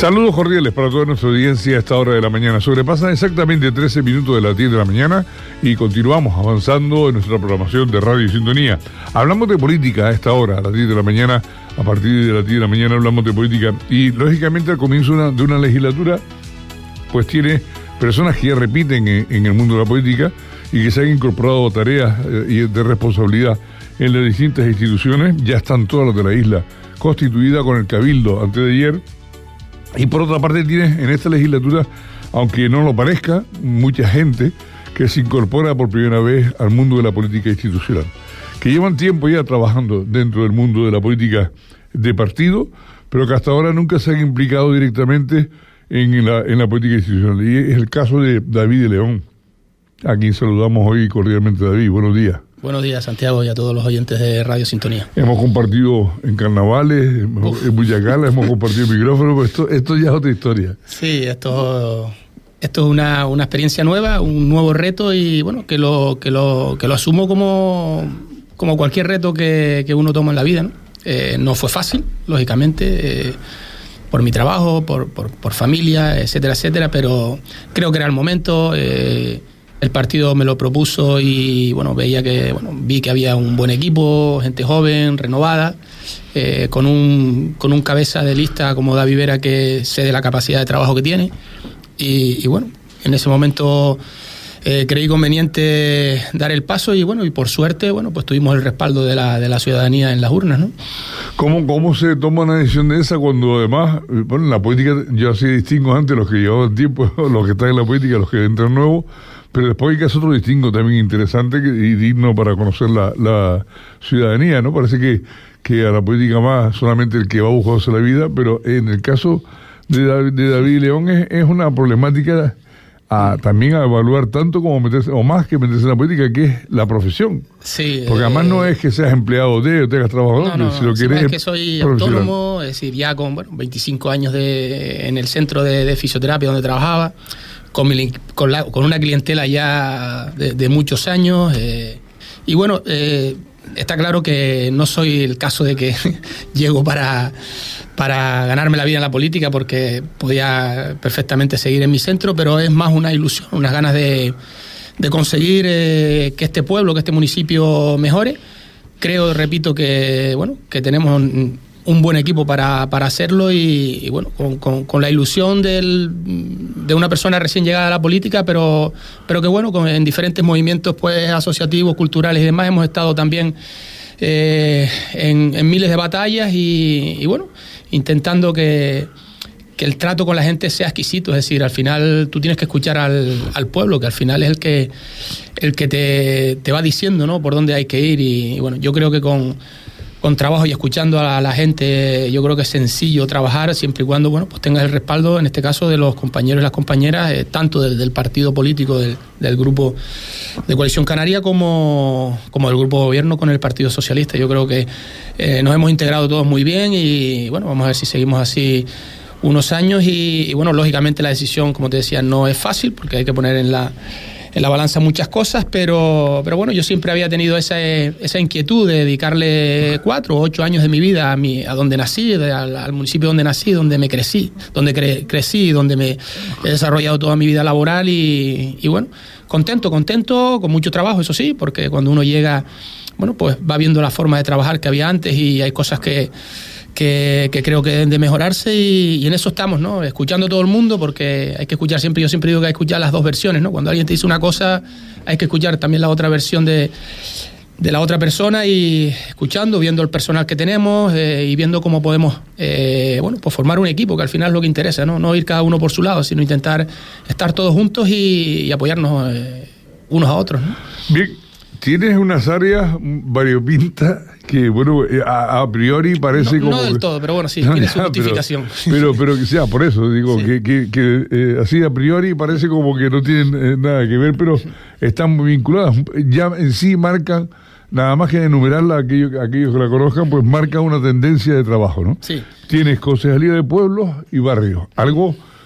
Saludos cordiales para toda nuestra audiencia a esta hora de la mañana. Sobrepasan exactamente 13 minutos de las 10 de la mañana y continuamos avanzando en nuestra programación de Radio Sintonía. Hablamos de política a esta hora, a las 10 de la mañana. A partir de las 10 de la mañana hablamos de política y, lógicamente, al comienzo de una legislatura, pues tiene personas que ya repiten en el mundo de la política y que se han incorporado a tareas de responsabilidad en las distintas instituciones. Ya están todas las de la isla constituidas con el Cabildo antes de ayer. Y por otra parte tienes en esta legislatura, aunque no lo parezca, mucha gente que se incorpora por primera vez al mundo de la política institucional, que llevan tiempo ya trabajando dentro del mundo de la política de partido, pero que hasta ahora nunca se han implicado directamente en la política institucional. Y es el caso de David de León, a quien saludamos hoy cordialmente. David, buenos días. Buenos días, Santiago, y a todos los oyentes de Radio Sintonía. Hemos compartido en carnavales, en Bullacala, hemos compartido micrófonos, pero esto ya es otra historia. Sí, esto es una experiencia nueva, un nuevo reto, y bueno, que lo asumo como cualquier reto que uno toma en la vida, ¿no? No fue fácil, lógicamente, por mi trabajo, por familia, etcétera, etcétera, pero creo que era el momento. El partido me lo propuso y bueno, vi que había un buen equipo, gente joven, renovada, con un cabeza de lista como David Vera, que sé de la capacidad de trabajo que tiene, y bueno, en ese momento creí conveniente dar el paso, y bueno, y por suerte, bueno, pues tuvimos el respaldo de la ciudadanía en las urnas, ¿no? ¿Cómo se toma una decisión de esa cuando además, bueno, en la política yo así distingo antes los que llevaban tiempo, los que están en la política, los que entran nuevos, pero después hay que hacer otro distingo también interesante y digno para conocer la ciudadanía, ¿no? Parece que a la política más solamente el que va buscándose la vida, pero en el caso de David León es una problemática también a evaluar tanto como meterse, o más que meterse en la política, que es la profesión. Sí. Porque además no es que seas empleado o tengas trabajo, no, si lo quieres, es que soy autónomo, es decir, ya con 25 años en el centro de fisioterapia donde trabajaba, con una clientela ya de muchos años, y bueno, está claro que no soy el caso de que llego para ganarme la vida en la política, porque podía perfectamente seguir en mi centro, pero es más una ilusión, unas ganas de conseguir que este pueblo, que este municipio mejore. Creo, repito, que tenemos un buen equipo para hacerlo, y bueno, con la ilusión de una persona recién llegada a la política, pero que bueno, en diferentes movimientos pues asociativos, culturales y demás, hemos estado también en miles de batallas, y bueno, intentando que el trato con la gente sea exquisito. Es decir, al final tú tienes que escuchar al pueblo, que al final es el que te va diciendo, ¿no?, por dónde hay que ir, y bueno, yo creo que con trabajo y escuchando a la gente, yo creo que es sencillo trabajar, siempre y cuando, bueno, pues tengas el respaldo, en este caso, de los compañeros y las compañeras, tanto del partido político, del grupo de Coalición Canaria, como del grupo de gobierno con el Partido Socialista. Yo creo que nos hemos integrado todos muy bien, y bueno, vamos a ver si seguimos así unos años, y bueno, lógicamente la decisión, como te decía, no es fácil, porque hay que poner en la balanza muchas cosas, pero bueno, yo siempre había tenido esa inquietud de dedicarle 4 o 8 años de mi vida a donde nací, al municipio donde nací, donde me crecí, donde me he desarrollado toda mi vida laboral, y bueno, contento, con mucho trabajo, eso sí, porque cuando uno llega, bueno, pues va viendo la forma de trabajar que había antes, y hay cosas que creo que deben de mejorarse, y en eso estamos, ¿no? Escuchando a todo el mundo, porque hay que escuchar siempre, yo siempre digo que hay que escuchar las dos versiones, ¿no? Cuando alguien te dice una cosa, hay que escuchar también la otra versión de la otra persona, y escuchando, viendo el personal que tenemos, y viendo cómo podemos pues formar un equipo, que al final es lo que interesa, ¿no? No ir cada uno por su lado, sino intentar estar todos juntos y apoyarnos unos a otros, ¿no? Bien. Tienes unas áreas variopintas que, bueno, a priori parece como... No del todo, pero bueno, sí, tiene su justificación. Pero que sea, por eso digo, sí, que así a priori parece como que no tienen nada que ver, pero están muy vinculadas. Ya en sí marcan, nada más que enumerarla, aquellos que la conozcan, pues marcan una tendencia de trabajo, ¿no? Sí. Tienes concejalía de pueblos y barrios, algo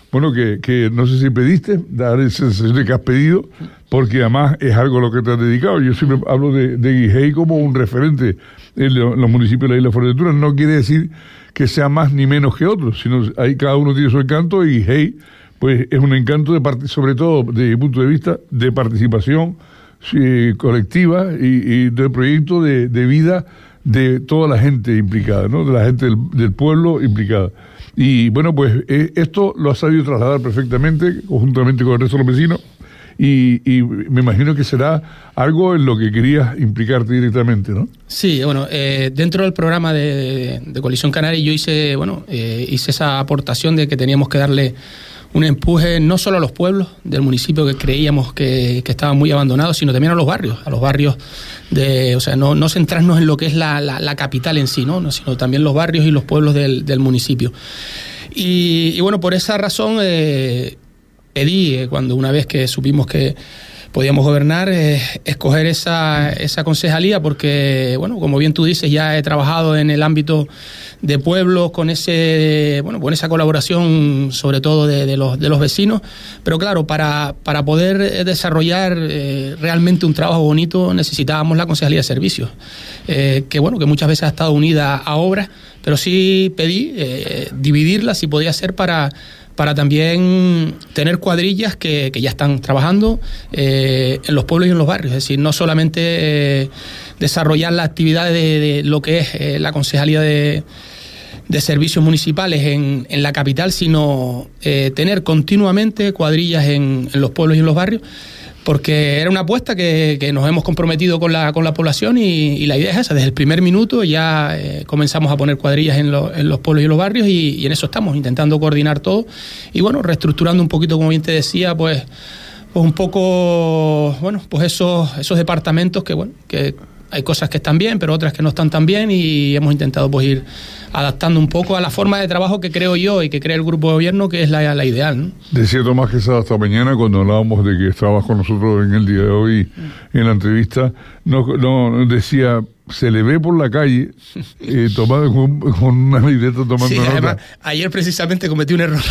bueno, que no sé si pediste, dar esa sensación de que has pedido, porque además es algo a lo que te has dedicado. Yo siempre hablo de Guijei como un referente en los municipios de la isla Fuerteventura. No quiere decir que sea más ni menos que otros, sino ahí cada uno tiene su encanto, y Guijei pues es un encanto sobre todo desde mi punto de vista de participación colectiva y del proyecto de vida de toda la gente implicada, ¿no? De la gente del pueblo implicada. Y bueno, pues esto lo ha sabido trasladar perfectamente, conjuntamente con el resto de los vecinos, y me imagino que será algo en lo que querías implicarte directamente, ¿no? Sí, bueno, dentro del programa de Coalición Canaria yo hice esa aportación de que teníamos que darle un empuje no solo a los pueblos del municipio que creíamos que estaban muy abandonados, sino también a los barrios o sea, no centrarnos en lo que es la capital en sí, ¿no? Sino también los barrios y los pueblos del municipio. Y bueno, por esa razón pedí, cuando una vez que supimos que podíamos gobernar, escoger esa concejalía, porque, bueno, como bien tú dices, ya he trabajado en el ámbito de pueblos con esa colaboración, sobre todo de los vecinos, pero claro, para poder desarrollar realmente un trabajo bonito necesitábamos la concejalía de servicios, que muchas veces ha estado unida a obras, pero sí pedí dividirla, si podía ser, para también tener cuadrillas que ya están trabajando en los pueblos y en los barrios. Es decir, no solamente desarrollar la actividad de lo que es la concejalía de servicios municipales en la capital, sino tener continuamente cuadrillas en los pueblos y en los barrios, porque era una apuesta que nos hemos comprometido con la población, y la idea es esa. Desde el primer minuto ya comenzamos a poner cuadrillas en los pueblos y en los barrios, y en eso estamos, intentando coordinar todo y bueno, reestructurando un poquito, como bien te decía, pues un poco, bueno, pues esos departamentos que hay cosas que están bien, pero otras que no están tan bien, y hemos intentado pues ir adaptando un poco a la forma de trabajo que creo yo y que cree el grupo de gobierno, que es la ideal, ¿no? Decía Tomás Quesada esta mañana, cuando hablábamos de que estabas con nosotros en el día de hoy en la entrevista, no decía, se le ve por la calle tomando con una libreta tomando nota. Además, ayer precisamente cometí un error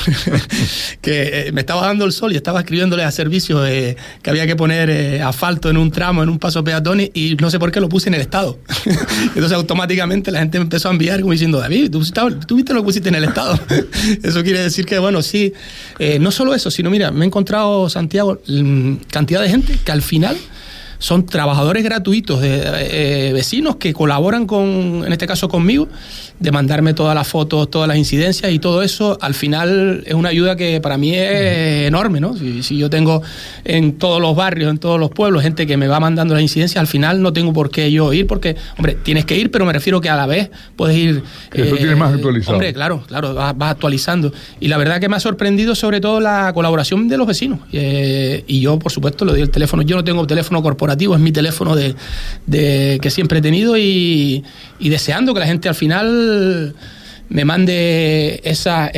que me estaba dando el sol y estaba escribiéndole a servicios que había que poner asfalto en un tramo, en un paso peatones, y no sé por qué lo puse en el estado. Entonces automáticamente la gente me empezó a enviar como diciendo, David, ¿tú viste lo que pusiste en el estado? Eso quiere decir que, bueno, sí, no solo eso, sino mira, me he encontrado, Santiago, cantidad de gente que al final son trabajadores gratuitos de vecinos que colaboran en este caso conmigo, de mandarme todas las fotos, todas las incidencias, y todo eso al final es una ayuda que para mí es enorme, ¿no? Si yo tengo en todos los barrios, en todos los pueblos, gente que me va mandando las incidencias, al final no tengo por qué yo ir, porque, hombre, tienes que ir, pero me refiero que a la vez puedes ir... Eso tienes más actualizado. Hombre, claro, vas actualizando. Y la verdad que me ha sorprendido sobre todo la colaboración de los vecinos. Y yo, por supuesto, le doy el teléfono. Yo no tengo teléfono corporativo, es mi teléfono que siempre he tenido, y deseando que la gente al final me mande esas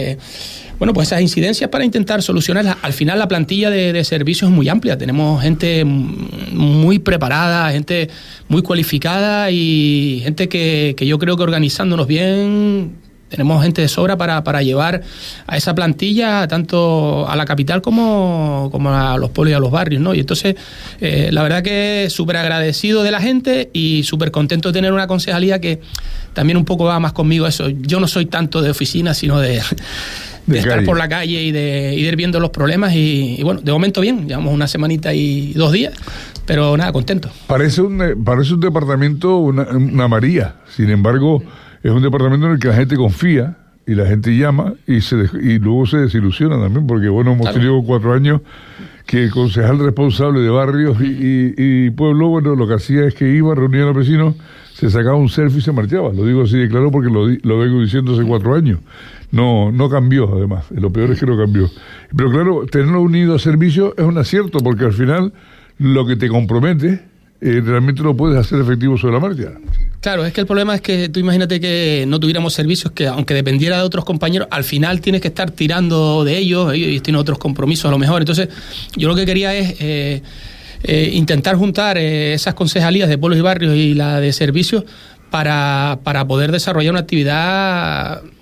incidencias para intentar solucionarlas. Al final la plantilla de servicios es muy amplia, tenemos gente muy preparada, gente muy cualificada, y gente que yo creo que organizándonos bien tenemos gente de sobra para llevar a esa plantilla tanto a la capital como a los pueblos y a los barrios, ¿no? Y entonces, la verdad que súper agradecido de la gente y súper contento de tener una concejalía que también un poco va más conmigo eso. Yo no soy tanto de oficina, sino de estar por la calle y de ir viendo los problemas, y bueno, de momento bien, llevamos una semanita y 2 días, pero nada, contento. Parece un departamento, una María, sin embargo... Es un departamento en el que la gente confía y la gente llama y luego se desilusiona también, porque bueno, hemos tenido 4 años que el concejal responsable de barrios y pueblo, bueno, lo que hacía es que iba, reunía a los vecinos, se sacaba un selfie y se marchaba. Lo digo así de claro porque lo vengo diciendo hace 4 años. No cambió, además. Lo peor es que no cambió. Pero claro, tenerlo unido a servicio es un acierto, porque al final lo que te compromete realmente lo puedes hacer efectivo sobre la marcha. Claro, es que el problema es que tú imagínate que no tuviéramos servicios, que aunque dependiera de otros compañeros, al final tienes que estar tirando de ellos tienen otros compromisos a lo mejor. Entonces, yo lo que quería es intentar juntar esas concejalías de pueblos y barrios y la de servicios para poder desarrollar una actividad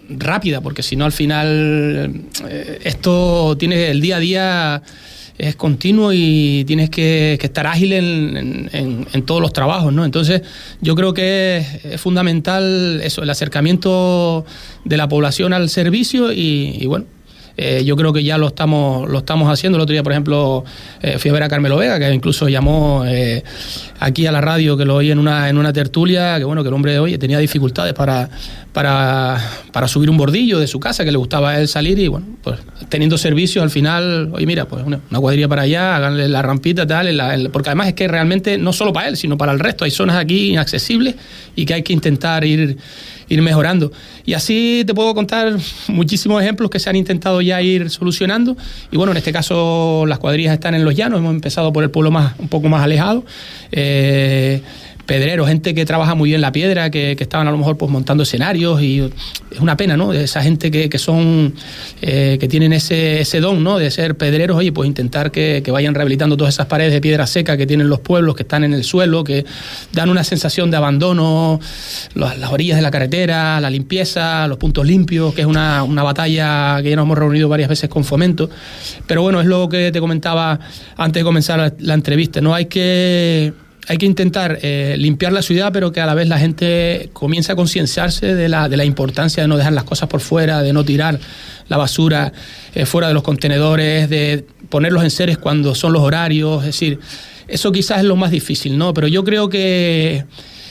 rápida, porque si no al final esto tiene el día a día, es continuo y tienes que estar ágil en todos los trabajos, ¿no? Entonces yo creo que es fundamental eso, el acercamiento de la población al servicio y bueno, yo creo que ya lo estamos haciendo. El otro día, por ejemplo, fui a ver a Carmelo Vega, que incluso llamó aquí a la radio, que lo oí en una tertulia, que bueno, que el hombre de hoy tenía dificultades para subir un bordillo de su casa, que le gustaba a él salir y bueno, pues teniendo servicios al final, oye mira, pues una cuadrilla para allá, háganle la rampita, tal, porque además es que realmente no solo para él, sino para el resto, hay zonas aquí inaccesibles y que hay que intentar ir mejorando. Y así te puedo contar muchísimos ejemplos que se han intentado ya ir solucionando. Y bueno, en este caso las cuadrillas están en los llanos, hemos empezado por el pueblo un poco más alejado. Pedreros, gente que trabaja muy bien la piedra, que estaban a lo mejor pues montando escenarios, y es una pena, ¿no? Esa gente que son que tienen ese don, ¿no? De ser pedreros, oye, pues intentar que vayan rehabilitando todas esas paredes de piedra seca que tienen los pueblos, que están en el suelo, que dan una sensación de abandono, las orillas de la carretera, la limpieza, los puntos limpios, que es una batalla que ya nos hemos reunido varias veces con Fomento. Pero bueno, es lo que te comentaba antes de comenzar la entrevista, ¿no? Hay que intentar limpiar la ciudad, pero que a la vez la gente comience a concienciarse de la importancia de no dejar las cosas por fuera, de no tirar la basura fuera de los contenedores, de poner los enseres cuando son los horarios. Es decir, eso quizás es lo más difícil, ¿no? Pero yo creo que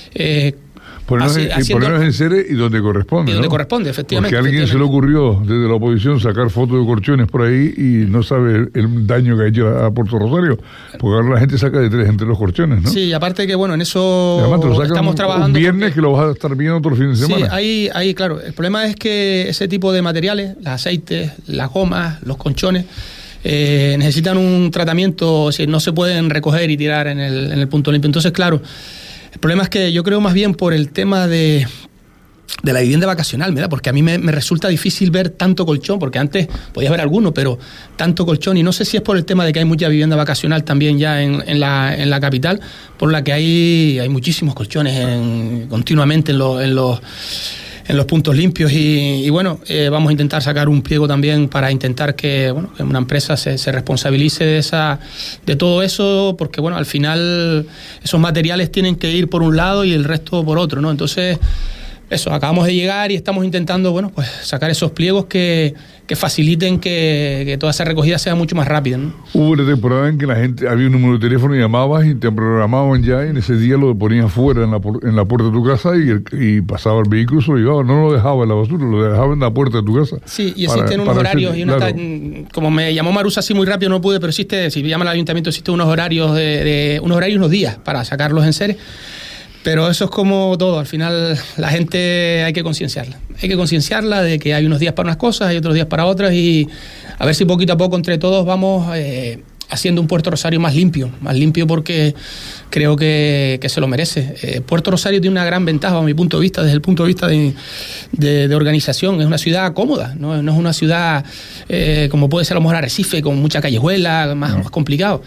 ponerlos en serie y donde corresponde. Y donde ¿no? corresponde, efectivamente. Porque a alguien se le ocurrió desde la oposición sacar fotos de colchones por ahí y no sabe el daño que ha hecho a Puerto Rosario. Porque ahora la gente saca de 3 entre los colchones, ¿no? Sí, aparte que bueno, en eso estamos trabajando. Un viernes que lo vas a estar viendo otro fin de semana. Sí, ahí claro. El problema es que ese tipo de materiales, los aceites, las gomas, los colchones, necesitan un tratamiento, o sea, no se pueden recoger y tirar en el punto limpio. Entonces, claro, el problema es que yo creo más bien por el tema de la vivienda vacacional, ¿verdad? Porque a mí me resulta difícil ver tanto colchón, porque antes podías ver alguno, pero tanto colchón, y no sé si es por el tema de que hay mucha vivienda vacacional también ya en la capital, por la que hay muchísimos colchones continuamente en los puntos limpios y bueno, vamos a intentar sacar un pliego también para intentar que una empresa se responsabilice de todo eso, porque bueno, al final esos materiales tienen que ir por un lado y el resto por otro, ¿no? Entonces, eso, acabamos de llegar y estamos intentando, bueno, pues sacar esos pliegos que faciliten que toda esa recogida sea mucho más rápida, ¿no? Hubo una temporada en que la gente, había un número de teléfono y llamabas y te programaban ya, y en ese día lo ponías fuera en la puerta de tu casa y pasaba el vehículo, se lo llevaba, no lo dejaba en la basura, lo dejaba en la puerta de tu casa. Sí, y existen unos horarios, como me llamó Marusa así muy rápido, no pude, pero existe, si llama al ayuntamiento, existen unos horarios unos días para sacar los enseres. Pero eso es como todo, al final la gente hay que concienciarla de que hay unos días para unas cosas, hay otros días para otras, y a ver si poquito a poco entre todos vamos haciendo un Puerto Rosario más limpio porque creo que se lo merece. Puerto Rosario tiene una gran ventaja, a mi punto de vista, desde el punto de vista de organización. Es una ciudad cómoda, no es una ciudad como puede ser a lo mejor Arrecife, con mucha callejuela, más complicado.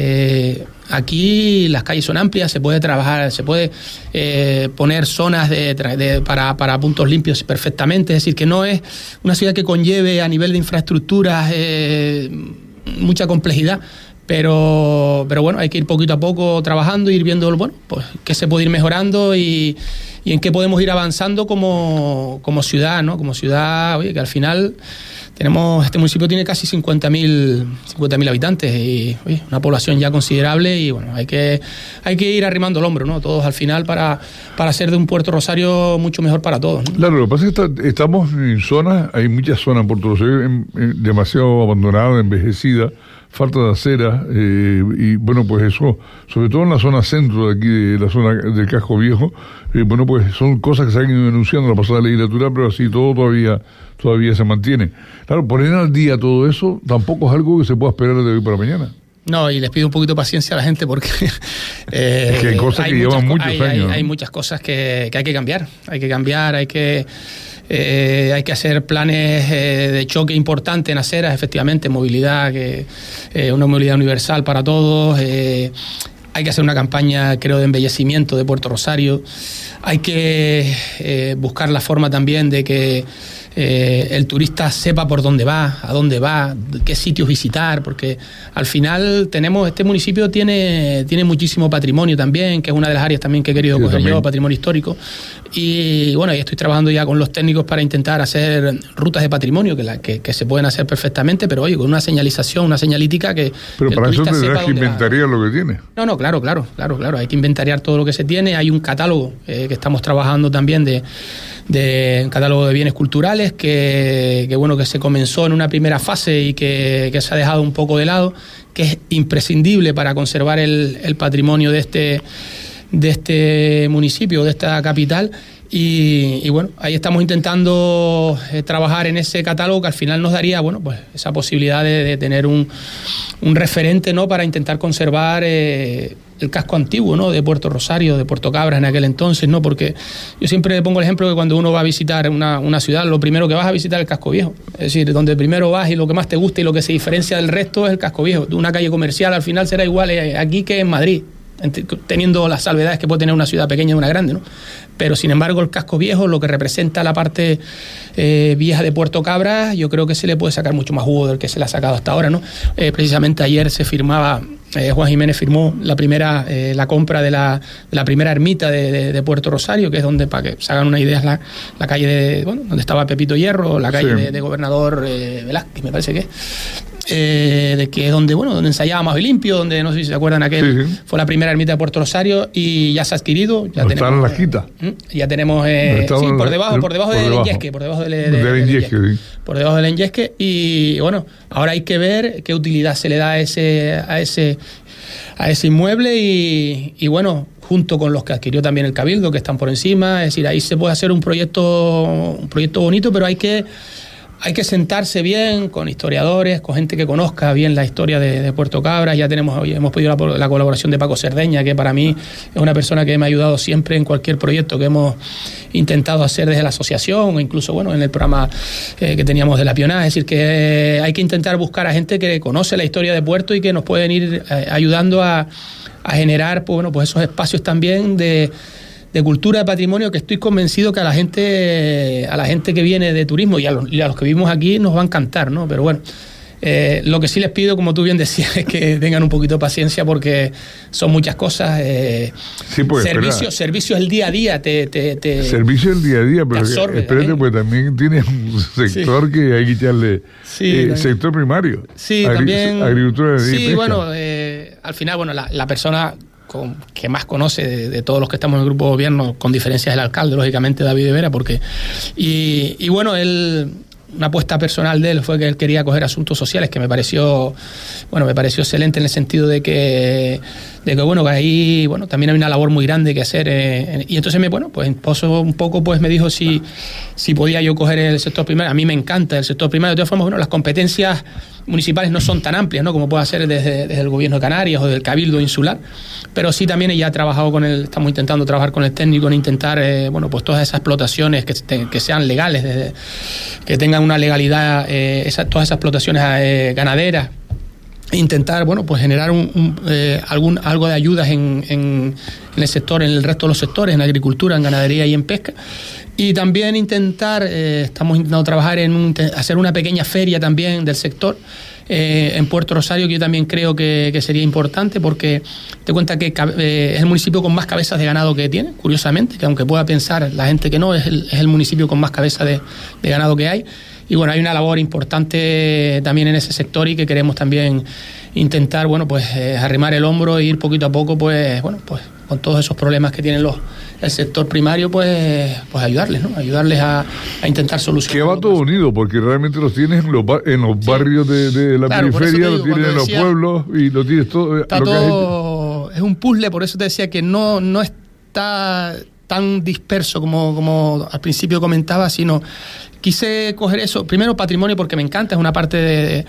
Aquí las calles son amplias, se puede trabajar, se puede poner zonas para puntos limpios perfectamente. Es decir, que no es una ciudad que conlleve a nivel de infraestructuras mucha complejidad, pero bueno, hay que ir poquito a poco trabajando, ir viendo, bueno, pues qué se puede ir mejorando y en qué podemos ir avanzando como ciudad, ¿no? Como ciudad, oye, que al final este municipio tiene casi 50.000 habitantes y oye, una población ya considerable, y bueno, hay que ir arrimando el hombro, ¿no? Todos al final para hacer de un Puerto Rosario mucho mejor para todos, ¿no? Claro, lo que pasa es que estamos en zonas, hay muchas zonas en Puerto Rosario demasiado abandonadas, envejecidas, falta de acera, y bueno, pues eso, sobre todo en la zona centro de aquí, de la zona del Casco Viejo, bueno, pues son cosas que se han ido denunciando en la pasada legislatura, pero así todo todavía se mantiene. Claro, poner al día todo eso tampoco es algo que se pueda esperar de hoy para mañana. No, y les pido un poquito de paciencia a la gente porque es que hay cosas que llevan muchos años. Hay muchas cosas que hay que cambiar. Hay que hacer planes de choque importante en aceras, efectivamente, movilidad, una movilidad universal para todos. Hay que hacer una campaña, creo, de embellecimiento de Puerto Rosario. Hay que buscar la forma también de que el turista sepa por dónde va, a dónde va, qué sitios visitar, porque al final este municipio tiene muchísimo patrimonio también, que es una de las áreas también que he querido coger yo, patrimonio histórico. Y bueno, estoy trabajando ya con los técnicos para intentar hacer rutas de patrimonio que se pueden hacer perfectamente, pero oye, con una señalización, una señalítica que... Pero para eso tendrás que inventariar lo que tiene. No, claro, hay que inventariar todo lo que se tiene. Hay un catálogo que estamos trabajando también de un catálogo de bienes culturales que se comenzó en una primera fase y que se ha dejado un poco de lado, que es imprescindible para conservar el patrimonio de este municipio, de esta capital. Y bueno, ahí estamos intentando trabajar en ese catálogo que al final nos daría, bueno, pues esa posibilidad de tener un referente, ¿no?, para intentar conservar el casco antiguo, ¿no?, de Puerto Rosario, de Puerto Cabras en aquel entonces, ¿no? Porque yo siempre pongo el ejemplo que cuando uno va a visitar una ciudad, lo primero que vas a visitar es el casco viejo. Es decir, donde primero vas y lo que más te gusta y lo que se diferencia del resto es el casco viejo. Una calle comercial al final será igual aquí que en Madrid, teniendo las salvedades que puede tener una ciudad pequeña y una grande, ¿no? Pero sin embargo el casco viejo, lo que representa la parte vieja de Puerto Cabras, yo creo que se le puede sacar mucho más jugo del que se le ha sacado hasta ahora, ¿no? Precisamente ayer se firmaba, Juan Jiménez firmó la compra de la primera ermita de Puerto Rosario, que es donde, para que se hagan una idea, es la calle donde estaba Pepito Hierro, la calle de Gobernador Velázquez, me parece que es donde ensayaba Más y Limpio, donde no sé si se acuerdan fue la primera ermita de Puerto Rosario y ya se ha adquirido. Ya tenemos, está en la quita. Ya tenemos por debajo del Enyesque, por debajo del Enyesque, y bueno, ahora hay que ver qué utilidad se le da a ese inmueble y bueno, junto con los que adquirió también el Cabildo, que están por encima. Es decir, ahí se puede hacer un proyecto bonito, pero hay que sentarse bien con historiadores, con gente que conozca bien la historia de Puerto Cabras. Ya hemos pedido la colaboración de Paco Cerdeña, que para mí es una persona que me ha ayudado siempre en cualquier proyecto que hemos intentado hacer desde la asociación, o incluso en el programa que teníamos de la Pionada. Es decir, que hay que intentar buscar a gente que conoce la historia de Puerto y que nos pueden ir ayudando a generar pues esos espacios también de cultura, de patrimonio, que estoy convencido que a la gente que viene de turismo y a los que vivimos aquí nos va a encantar, ¿no? Pero bueno, lo que sí les pido, como tú bien decías, es que tengan un poquito de paciencia, porque son muchas cosas. Servicios el día a día servicio el día a día, pero espérate, pues también tienes un sector que hay que echarle sector primario. Sí, también. Agricultura y pesca. Bueno, al final, la persona que más conoce de todos los que estamos en el grupo de gobierno, con diferencias del alcalde, lógicamente, David de Vera, porque una apuesta personal de él fue que él quería coger asuntos sociales, que me pareció excelente, en el sentido de que ahí también hay una labor muy grande que hacer, y entonces me dijo si podía yo coger el sector primario. A mí me encanta el sector primario. De todas formas, las competencias municipales no son tan amplias, ¿no?, como puede ser desde el gobierno de Canarias o del Cabildo Insular, pero sí también ella ha trabajado estamos intentando trabajar con el técnico en intentar todas esas explotaciones que sean legales, que tengan una legalidad, todas esas explotaciones ganaderas, e intentar generar algo de ayudas en el sector, en el resto de los sectores, en agricultura, en ganadería y en pesca. Y también estamos intentando trabajar en hacer una pequeña feria también del sector en Puerto Rosario, que yo también creo que sería importante, porque te cuenta que es el municipio con más cabezas de ganado que tiene, curiosamente, que aunque pueda pensar la gente que no, es el municipio con más cabezas de ganado que hay. Y bueno, hay una labor importante también en ese sector, y que queremos también intentar arrimar el hombro e ir poquito a poco con todos esos problemas que tienen el sector primario, ayudarles, ¿no? Ayudarles a intentar solucionar. Que va todo unido, porque realmente los tienes en los barrios de la periferia, lo tienes en los pueblos y lo tienes todo. Está todo, es un puzzle, por eso te decía que no está tan disperso como al principio comentaba, sino quise coger eso, primero patrimonio, porque me encanta, es una parte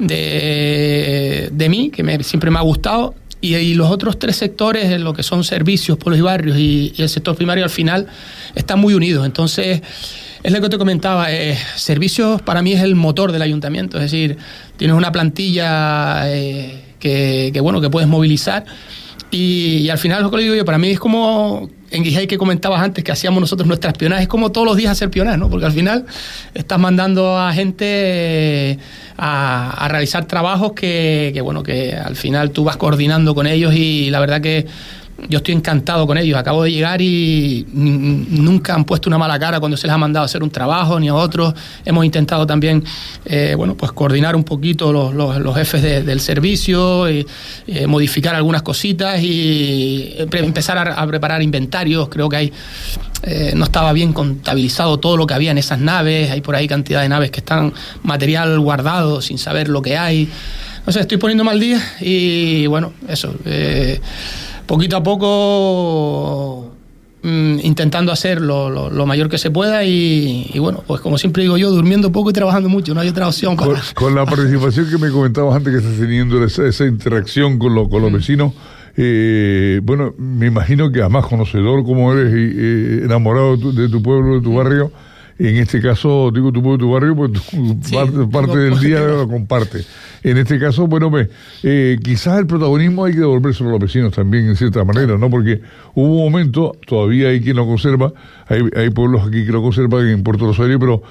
de mí, que siempre me ha gustado, y los otros tres sectores, lo que son servicios, pueblos y barrios, y el sector primario, al final están muy unidos. Entonces, es lo que te comentaba, servicios para mí es el motor del ayuntamiento, es decir, tienes una plantilla que puedes movilizar, Y al final, lo que le digo yo, para mí es como en Guijay, que comentabas antes, que hacíamos nosotros nuestra espionaje, es como todos los días hacer espionaje, ¿no? Porque al final estás mandando a gente a realizar trabajos que al final tú vas coordinando con ellos, y la verdad que yo estoy encantado con ellos. Acabo de llegar y nunca han puesto una mala cara cuando se les ha mandado a hacer un trabajo, ni a otros. Hemos intentado también pues coordinar un poquito los jefes del servicio, modificar algunas cositas y empezar a preparar inventarios. Creo que no estaba bien contabilizado todo lo que había en esas naves. Hay por ahí cantidad de naves que están material guardado sin saber lo que hay. No sé, estoy poniendo mal día y bueno, eso. Poquito a poco intentando hacer lo mayor que se pueda y bueno, pues como siempre digo yo, durmiendo poco y trabajando mucho, no hay otra opción para... Con la participación que me comentabas antes, que estás teniendo esa interacción con los vecinos, bueno, me imagino que además conocedor como eres y enamorado de tu pueblo, de tu barrio, en este caso, digo tu pueblo, tu barrio, pues parte del día lo comparte. En este caso, bueno, quizás el protagonismo hay que devolvérselo a los vecinos también, en cierta manera, ¿no? Porque hubo un momento, todavía hay quien lo conserva, hay pueblos aquí que lo conservan en Puerto Rosario, pero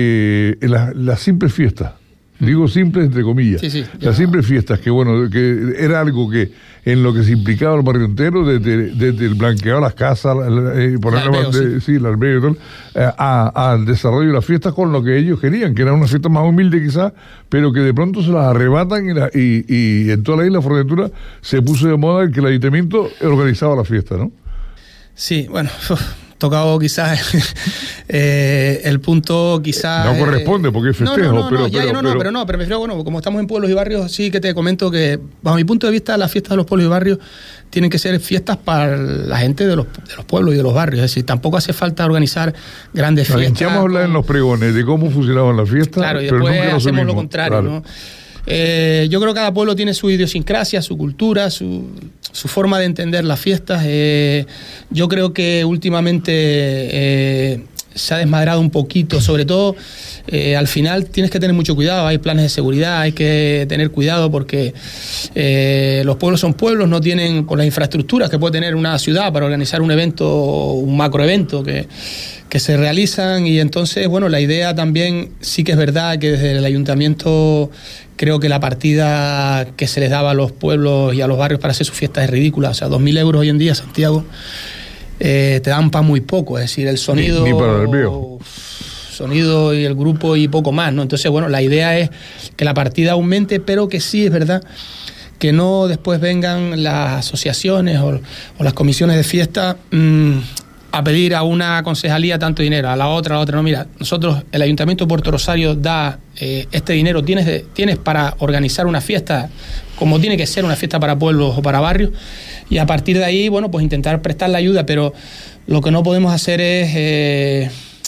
las simples fiestas, digo simples entre comillas, las simples fiestas, que bueno, que era algo que en lo que se implicaba el barrio entero, desde el blanqueado de las casas, el albeo y todo, al desarrollo de las fiestas con lo que ellos querían, que era una fiesta más humilde quizás, pero que de pronto se las arrebatan y en toda la isla Fuerteventura se puso de moda que el ayuntamiento organizaba la fiesta, ¿no? Sí, bueno... tocado quizás el punto quizás... No corresponde porque es festejo, pero prefiero, bueno, como estamos en pueblos y barrios, sí que te comento que, bajo mi punto de vista, las fiestas de los pueblos y barrios tienen que ser fiestas para la gente de los pueblos y de los barrios. Es decir, tampoco hace falta organizar grandes fiestas. Hinchamos a hablar en los pregones de cómo funcionaban las fiestas, claro, y después hacemos lo contrario, claro. ¿No? Yo creo que cada pueblo tiene su idiosincrasia, su cultura, su forma de entender las fiestas. Yo creo que últimamente se ha desmadrado un poquito, sobre todo al final tienes que tener mucho cuidado, hay planes de seguridad, hay que tener cuidado porque los pueblos son pueblos, no tienen por las infraestructuras que puede tener una ciudad para organizar un evento, un macroevento que se realizan, y entonces, bueno, la idea también sí que es verdad que desde el ayuntamiento creo que la partida que se les daba a los pueblos y a los barrios para hacer sus fiestas es ridícula. O sea, 2.000 euros hoy en día, Santiago, te dan para muy poco, es decir, el sonido... Ni para el albeo. Sonido y el grupo y poco más, ¿no? Entonces, bueno, la idea es que la partida aumente, pero que sí es verdad que no después vengan las asociaciones o las comisiones de fiesta a pedir a una concejalía tanto dinero, a la otra, no. Mira, nosotros, el Ayuntamiento de Puerto Rosario da este dinero, tienes para organizar una fiesta como tiene que ser una fiesta para pueblos o para barrios, y a partir de ahí, bueno, pues intentar prestar la ayuda, pero lo que no podemos hacer es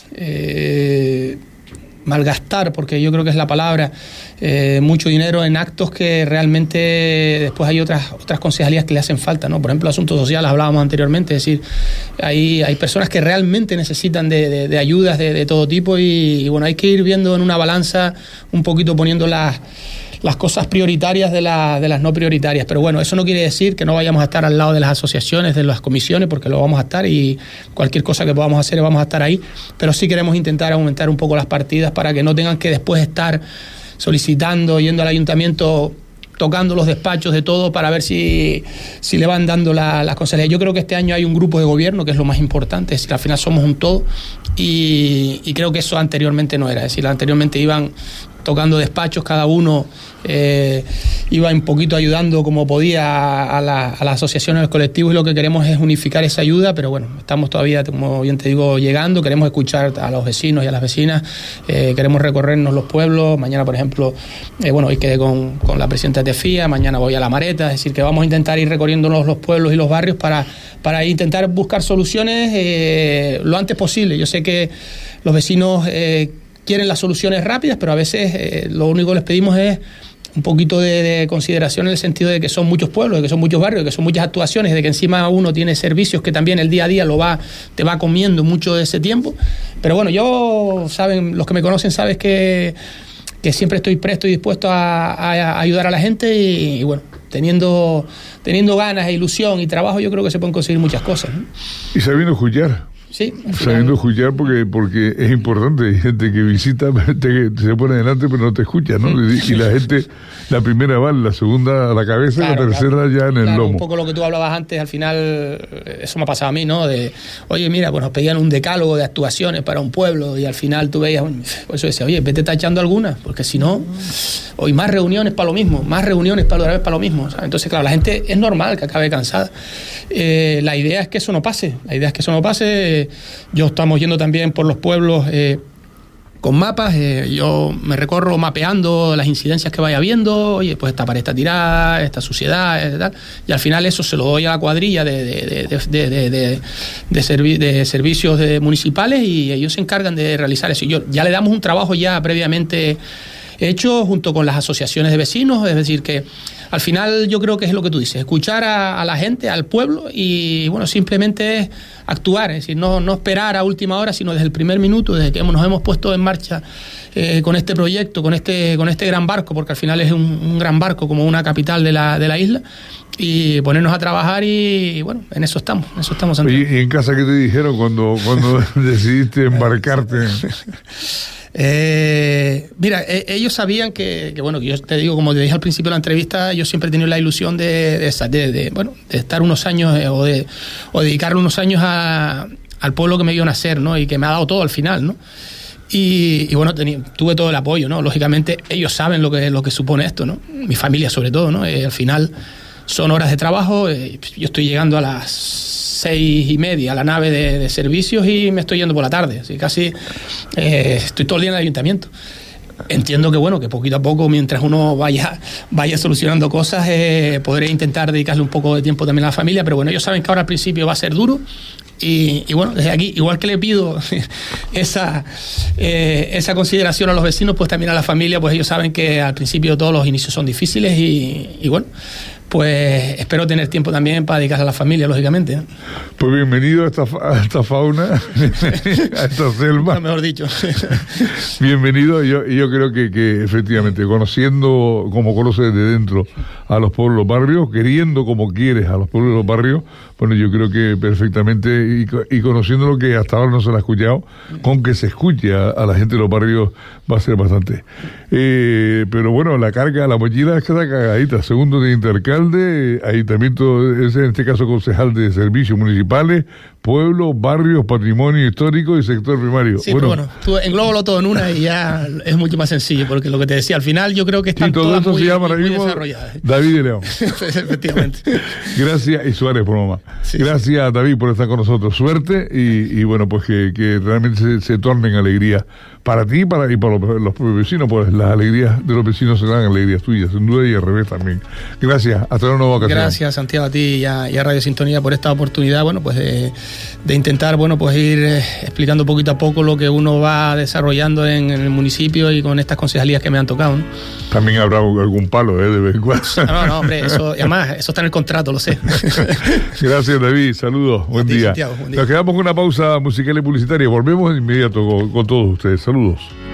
malgastar, porque yo creo que es la palabra, mucho dinero en actos que realmente después hay otras concejalías que le hacen falta, ¿no? Por ejemplo, asuntos sociales, hablábamos anteriormente, es decir, hay personas que realmente necesitan de ayudas de todo tipo y bueno, hay que ir viendo en una balanza un poquito, poniendo las cosas prioritarias de las no prioritarias. Pero bueno, eso no quiere decir que no vayamos a estar al lado de las asociaciones, de las comisiones, porque lo vamos a estar, y cualquier cosa que podamos hacer vamos a estar ahí, pero sí queremos intentar aumentar un poco las partidas para que no tengan que después estar solicitando, yendo al ayuntamiento, tocando los despachos de todo para ver si le van dando las concejalías. Yo creo que este año hay un grupo de gobierno, que es lo más importante, es decir, al final somos un todo, y creo que eso anteriormente no era, es decir, anteriormente iban tocando despachos, cada uno iba un poquito ayudando como podía a las asociaciones, a los colectivos, y lo que queremos es unificar esa ayuda, pero bueno, estamos todavía, como bien te digo, llegando, queremos escuchar a los vecinos y a las vecinas, queremos recorrernos los pueblos. Mañana, por ejemplo, hoy quedé con la presidenta de TEFIA, mañana voy a La Mareta, es decir, que vamos a intentar ir recorriéndonos los pueblos y los barrios para intentar buscar soluciones lo antes posible. Yo sé que los vecinos quieren las soluciones rápidas, pero a veces lo único que les pedimos es un poquito de consideración, en el sentido de que son muchos pueblos, de que son muchos barrios, de que son muchas actuaciones, de que encima uno tiene servicios que también el día a día te va comiendo mucho de ese tiempo. Pero bueno, los que me conocen saben que siempre estoy presto y dispuesto a ayudar a la gente, y bueno, teniendo ganas e ilusión y trabajo, yo creo que se pueden conseguir muchas cosas, ¿no? Y sabiendo escuchar. Sí, sabiendo escuchar porque es importante. Hay gente que visita, se pone delante pero no te escucha, ¿no? Y la gente, la primera va, la segunda a la cabeza, claro, y la tercera ya en el lomo. Un poco lo que tú hablabas antes, al final, eso me ha pasado a mí, ¿no? De, oye, mira, pues nos pedían un decálogo de actuaciones para un pueblo y al final tú veías, por eso decía, oye, vete tachando algunas, porque si no, hoy más reuniones para lo mismo, más reuniones para lo mismo, ¿sabes? Entonces, claro, la gente es normal que acabe cansada. La idea es que eso no pase, yo estamos yendo también por los pueblos con mapas, yo me recorro mapeando las incidencias que vaya viendo, oye, pues esta pared está tirada, esta suciedad, tal, y al final eso se lo doy a la cuadrilla de servicios municipales y ellos se encargan de realizar eso. Y ya le damos un trabajo ya previamente hecho junto con las asociaciones de vecinos, es decir, que al final yo creo que es lo que tú dices, escuchar a la gente, al pueblo y bueno, simplemente es actuar, es decir, no esperar a última hora, sino desde el primer minuto, desde que nos hemos puesto en marcha con este proyecto, con este gran barco, porque al final es un gran barco como una capital de la isla, y ponernos a trabajar y bueno, en eso estamos Santiago. ¿Y en casa qué te dijeron cuando decidiste embarcarte? Mira, ellos sabían que bueno, que yo te digo, como te dije al principio de la entrevista, yo siempre he tenido la ilusión de estar unos años o dedicarle unos años al pueblo que me vio nacer, ¿no? Y que me ha dado todo al final, ¿no? Y bueno, tuve todo el apoyo, ¿no? Lógicamente ellos saben lo que supone esto, ¿no? Mi familia sobre todo, ¿no? Al final son horas de trabajo, yo estoy llegando a las 6:30 a la nave de servicios y me estoy yendo por la tarde, así casi estoy todo el día en el ayuntamiento. Entiendo que bueno, que poquito a poco, mientras uno vaya solucionando cosas, podré intentar dedicarle un poco de tiempo también a la familia, pero bueno, ellos saben que ahora al principio va a ser duro. Y bueno, desde aquí, igual que le pido esa consideración a los vecinos, pues también a la familia, pues ellos saben que al principio todos los inicios son difíciles y bueno, pues espero tener tiempo también para dedicarse a la familia, lógicamente, ¿no? Pues bienvenido a esta fauna, a esta selva. Mejor dicho. Bienvenido. Yo creo que efectivamente, conociendo como conoces de dentro a los pueblos, los barrios, queriendo como quieres a los pueblos, los barrios, bueno, yo creo que perfectamente, y conociendo lo que hasta ahora no se le ha escuchado, con que se escuche a la gente de los barrios va a ser bastante. Pero bueno, la carga, la mochila queda cagadita. Segundo de intercalde, ayuntamiento, en este caso concejal de servicios municipales, pueblos, barrios, patrimonio histórico y sector primario. Sí, bueno, pero bueno, tú englóbalo todo en una y ya es mucho más sencillo, porque lo que te decía, al final yo creo que están todas muy desarrolladas. David de León. Efectivamente. Gracias, y Suárez por mamá. Sí, gracias, David, por estar con nosotros. Suerte y bueno, pues que realmente se tornen alegría para ti y para los vecinos, pues las alegrías de los vecinos serán alegrías tuyas, sin duda, y al revés también. Gracias, hasta una nueva ocasión. Gracias, Santiago, a ti y a Radio Sintonía por esta oportunidad, bueno, pues de intentar, bueno, pues ir explicando poquito a poco lo que uno va desarrollando en el municipio y con estas concejalías que me han tocado, ¿no? También habrá algún palo, de vez en cuando. No, hombre, eso, además, eso está en el contrato, lo sé. Gracias, David, saludos, buen día. Santiago, buen día. Nos quedamos con una pausa musical y publicitaria, volvemos de inmediato con todos ustedes, saludos.